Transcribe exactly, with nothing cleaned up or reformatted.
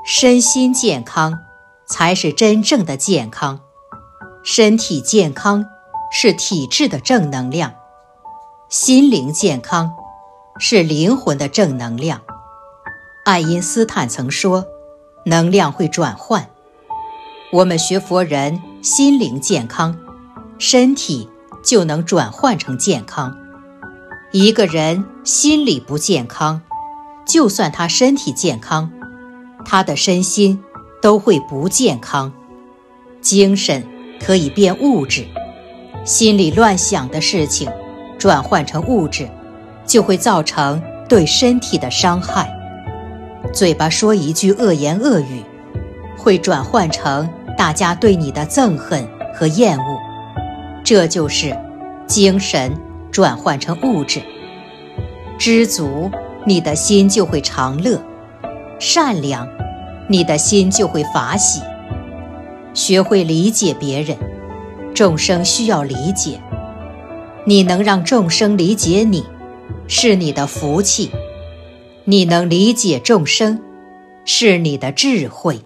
身心健康才是真正的健康。身体健康是体质的正能量，心灵健康是灵魂的正能量。爱因斯坦曾说，能量会转换。我们学佛人心灵健康，身体就能转换成健康。一个人心理不健康，就算他身体健康，他的身心都会不健康。精神可以变物质，心里乱想的事情转换成物质，就会造成对身体的伤害。嘴巴说一句恶言恶语，会转换成大家对你的憎恨和厌恶，这就是精神转换成物质。知足，你的心就会常乐；善良，你的心就会法喜。学会理解别人，众生需要理解，你能让众生理解你，是你的福气；你能理解众生，是你的智慧。